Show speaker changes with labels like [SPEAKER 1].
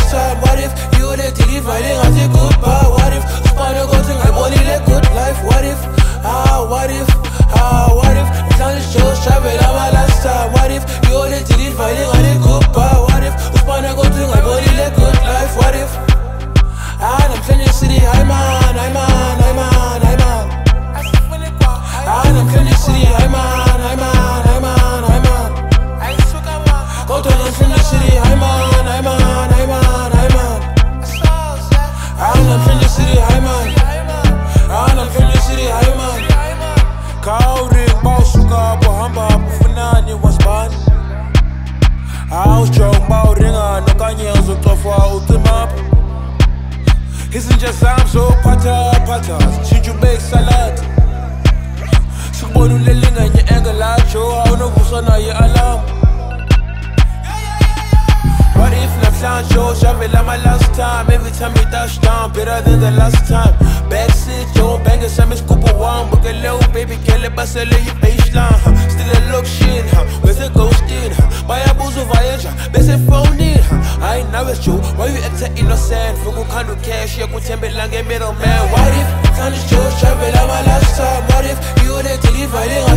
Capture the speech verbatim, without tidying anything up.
[SPEAKER 1] last time? What if you the deliver I say goodbye? What if Spana go to my body like good life? What if, ah, what if, ah, what if Mhlanje show travel my last time? What if you the deliver I say goodbye? What if Spana go to my body like good life? What if ah, I'm Mhlanje city, hi man, hi man, hi man, hi man. Ah, I'm Mhlanje city, hi man, hi man, hi man, hi man. Go to Mhlanje city, hi man, hi man, hi man, hi man. Ah, I'm Mhlanje city, hi man. Ah, I'm Mhlanje city, hi man. Kauring bawusuka buhamba bufunani wasibani. Awujonga bawuringa nokanye uzocofa ucimapha. Izinja zami zophatha phatha zitshintsha ube salad. Sikubona ulelinga nye angle lajo awunovuswa naye alarm. What if namhlanje shavela my last time? Every time we touch down, better than the last time. Backseat, Joe Banger, Sam is Cooper one. Book a little baby, girl, it bust a little baseline. Still a look shit, where's the ghost in? Buy a booze of Voyager, best phone in. I ain't know it's true, why you acting innocent? Fugu can't do cash, you could tell me like a middleman. What if Mhlanje show travel my last time? What if you the deliver